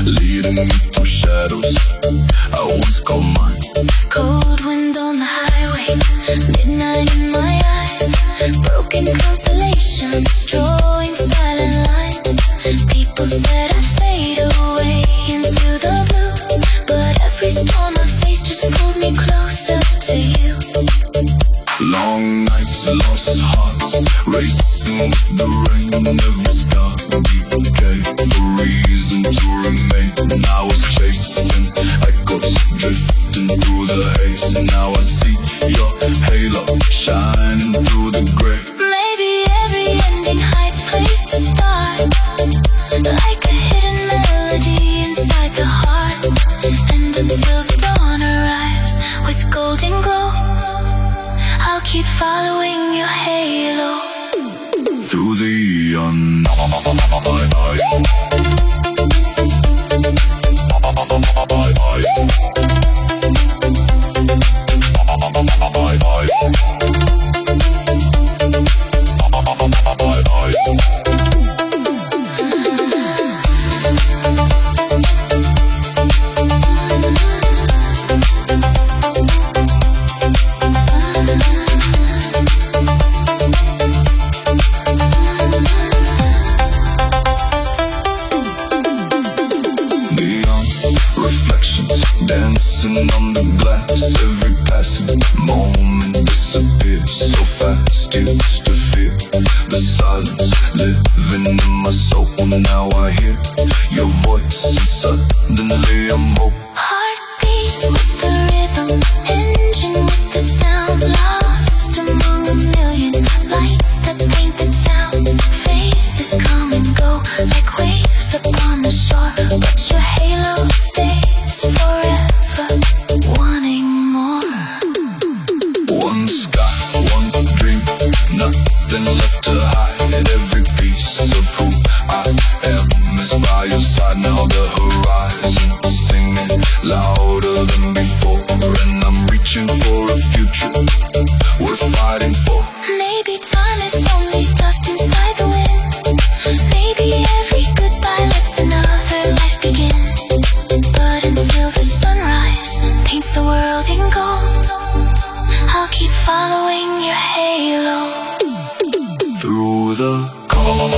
leading me through shadows I once called mine. Cold wind on the highway, midnight in my eyes, broken constellations, drawing silent lines. People said I'd fade away into the blue, but every storm I face just pulled me closer to you. Long nights, lost hearts, racing with the rain. Every scar became a reason to remain. And I was chasing echoes, drifting through the haze. And now I see your halo shining through the gray. Maybe every ending hides a place to start, like a hidden melody inside the heart. And until the dawn arrives with golden glow, I'll keep following your halo through the unknown. Dancing on the glass, every passing moment disappears so fast. Used to feel the silence living in my soul. Now I hear your voice and suddenly I'm home. Heartbeat with the rhythm, engine with the sound, lost among a million lights that paint the town. Faces come and go like waves upon the shore, but your halo stays forever, wanting more. One sky, one dream, nothing left to hide. Every piece of who I am is by your side. Now the horizon singing louder than before, and I'm reaching for a future worth fighting for. Maybe time is only dust inside the wind. Maybe every goodbye lets another life begin. But until the sunrise paints the world in gold, I'll keep following your halo through the cold.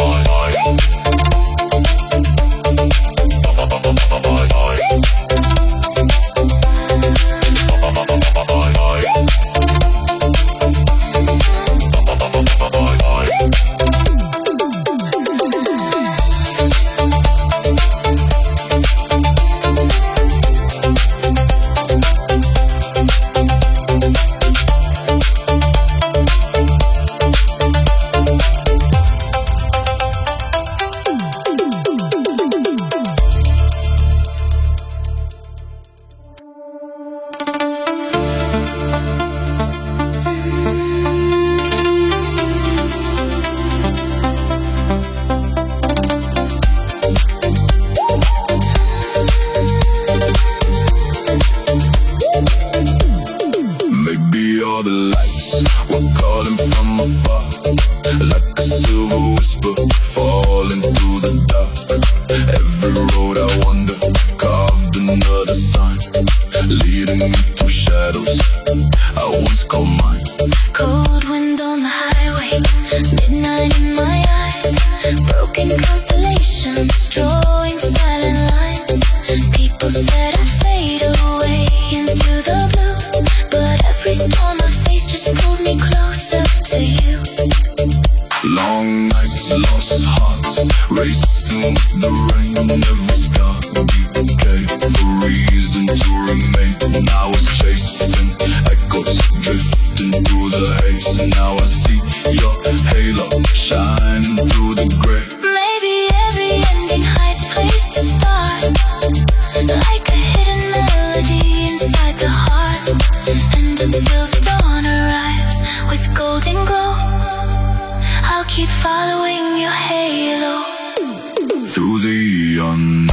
All the lights were calling from afar, like a silver whisper falling through the dark. Every road I wander carved another sign, leading me through shadows I once called mine. Cold wind on the highway, midnight in my eyes, broken constellations, drawing silent lines. People said I'd fade away into the blue, but every storm I face just pulled me closer to you. Long nights, lost hearts, racing with the rain. Every scar became a reason to remain. And I was chasing echoes, drifting through the haze. And now I see your halo shining through the gray. Maybe every ending hides a place to start, like a hidden melody inside the heart. And until the dawn arrives with golden glow, I'll keep following your halo through the unknown.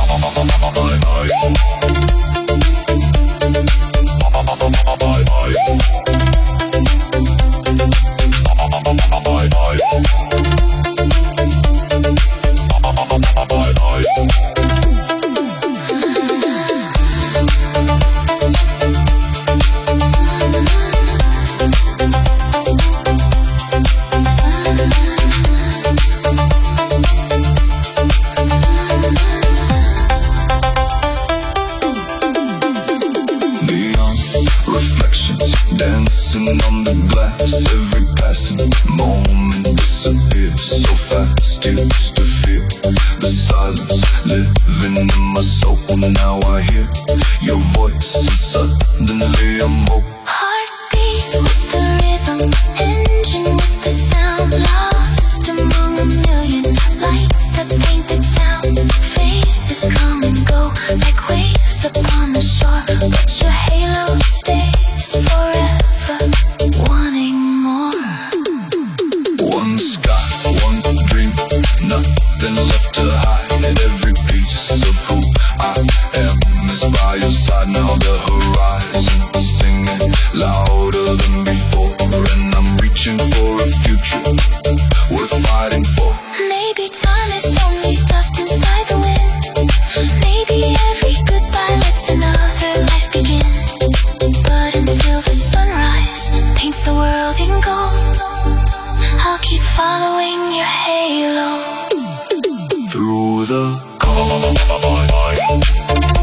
living in my soul. Now I hear your voice and suddenly I'm woke. Heartbeat with the rhythm, engine with the sound, lost among a million lights that paint the town. Faces come and go like waves upon the shore, but your halo stays forever, wanting more. One sky, one dream, nothing left to hide. Every piece of who I am is by your side. Now the horizon singing louder than before, and I'm reaching for a future worth fighting for. Maybe time is only dust inside the wind. Maybe every goodbye lets another life begin. But until the sunrise paints the world in gold, I'll keep following your halo through the cold.